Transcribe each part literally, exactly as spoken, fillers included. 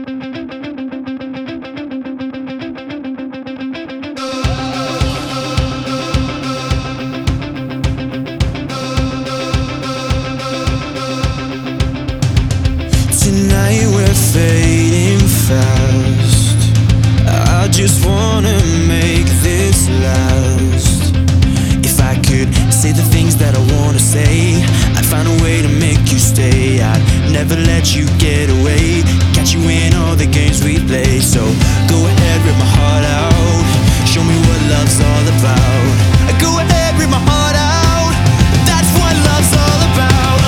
Tonight we're fading fast. I just wanna make this last. If I could say the things that I wanna say, I'd find a way to make you stay. I'd never let you get away, catch you in all the games we play. So go ahead, rip my heart out, show me what love's all about. Go ahead, rip my heart out, that's what love's all about.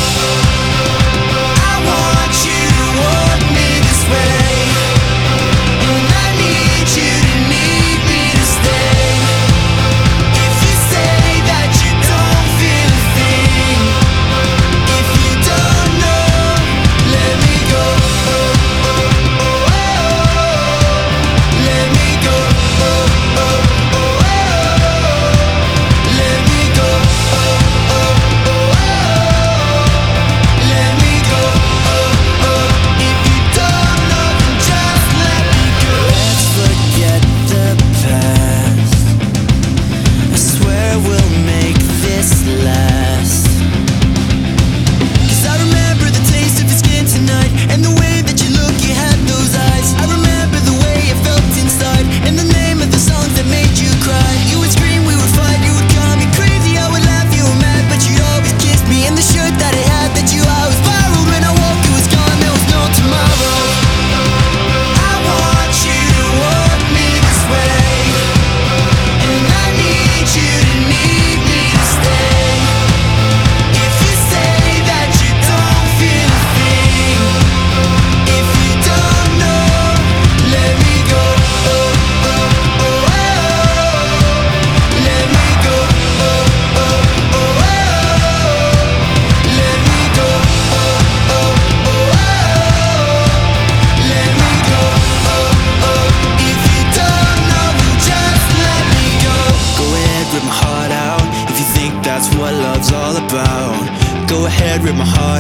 I want you to want me this way, and I need you to need me to stay. If you say that you don't feel a thing, if you don't know, let me go. Oh, oh, oh, oh. Let me go. Oh, oh, oh, oh. Let me go. Oh, oh, oh, oh. Let me go. Oh, oh. If you don't know, then just let me go. Let's forget the past. I swear we'll make this last. 'Cause I remember the taste of your skin tonight, and the way that you look, you had those eyes. I remember the way it felt inside, and the name of the songs that made you cry. You would scream, we would fight, you would call me crazy, I would laugh, you were mad, but you'd always kiss me. And the shirt that I had that you always borrowed, when I woke it was gone, there was no tomorrow. I want you to want me this way, and I need you to need me to stay. If you say that you don't feel a thing, if you don't know, let me go. Oh, oh, oh, oh. Let me go. Oh, oh, oh, oh. Let me go. Oh, oh, oh, oh. Let me go. Oh, oh. If you don't know, then just let me go. Go ahead, rip my heart out, if you think that's what love's all about. Go ahead, rip my heart